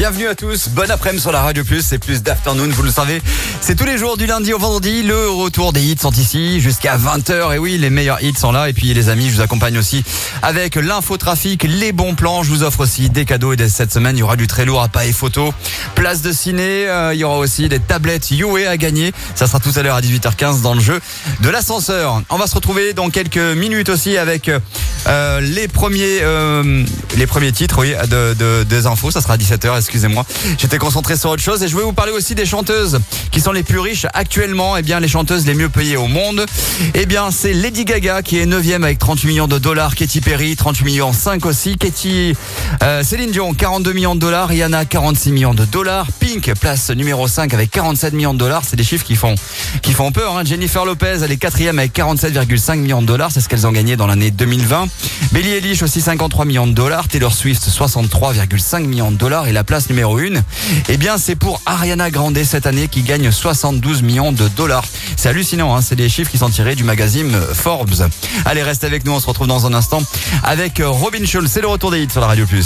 bienvenue à tous, bon après-midi sur la Radio Plus, c'est plus d'Afternoon, vous le savez, c'est tous les jours du lundi au vendredi, le retour des hits sont ici jusqu'à 20h, et oui, les meilleurs hits sont là, et puis les amis, je vous accompagne aussi avec l'infotrafic, les bons plans, je vous offre aussi des cadeaux, et cette semaine, il y aura du très lourd appareil photo, place de ciné, il y aura aussi des tablettes UA à gagner, ça sera tout à l'heure à 18h15 dans le jeu de l'ascenseur. On va se retrouver dans quelques minutes aussi avec les premiers titres des infos, ça sera à 17h, excusez-moi. J'étais concentré sur autre chose et je vais vous parler aussi des chanteuses qui sont les plus riches actuellement, les chanteuses les mieux payées au monde. C'est Lady Gaga qui est 9e avec 38 millions de dollars, Katy Perry 38 millions 5 aussi, Céline Dion 42 millions de dollars, Rihanna 46 millions de dollars, Pink place numéro 5 avec 47 millions de dollars, c'est des chiffres qui font peur, hein. Jennifer Lopez elle est 4e avec 47,5 millions de dollars, c'est ce qu'elles ont gagné dans l'année 2020. Billie Eilish aussi 53 millions de dollars, Taylor Swift 63,5 millions de dollars et la place numéro 1, c'est pour Ariana Grande cette année qui gagne 72 millions de dollars. C'est hallucinant, hein, c'est des chiffres qui sont tirés du magazine Forbes. Allez, reste avec nous, on se retrouve dans un instant avec Robin Schulz, c'est le retour des hits sur la Radio Plus.